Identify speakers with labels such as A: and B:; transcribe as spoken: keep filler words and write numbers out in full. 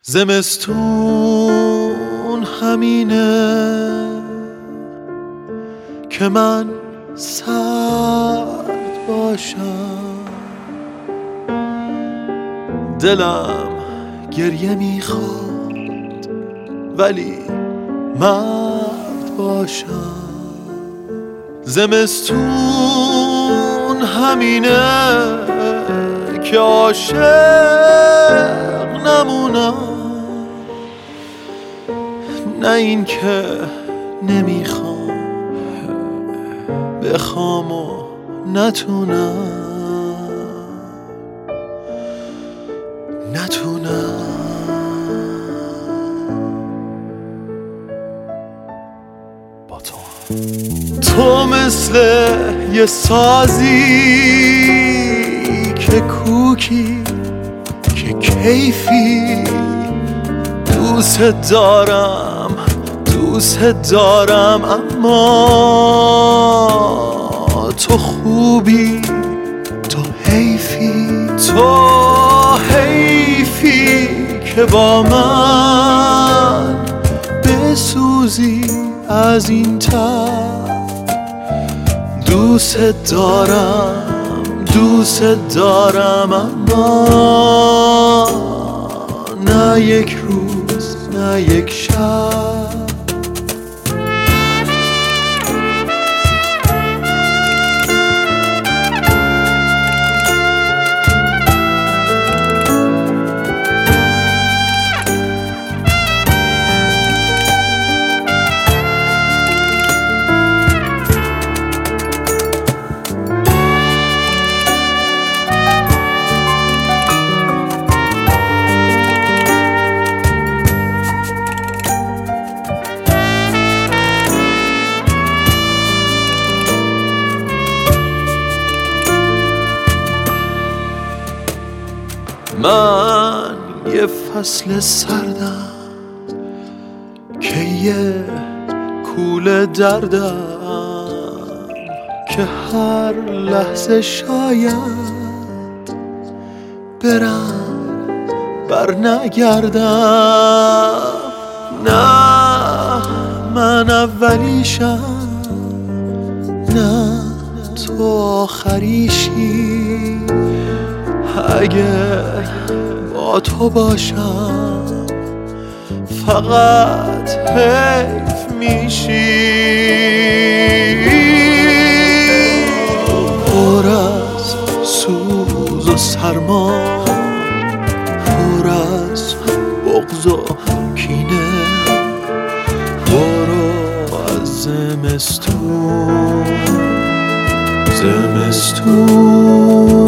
A: زمستون همینه که من سرد باشم، دلم گریه میخواد ولی مرد باشم. زمستون همینه که عاشق نمونم، نه این که نمیخوام بخوام و نتونم نتونم با تو. تو مثل یه سازی که کوکی که کیفی، دوست دارم دوست دارم اما تو خوبی، تو حیفی، تو حیفی که با من بسوزی از این طرف. دوست دارم دوست دارم اما نه یک روز نه یک شب. من یه فصل سردم که یه کوله دردم که هر لحظه شاید برم بر نگردم. نه من اولیشم نه تو آخریشی، اگه با تو باشم فقط حیف میشی. پر از سوز و سرما، پر از بغض و کینه، برو از زمستون زمستون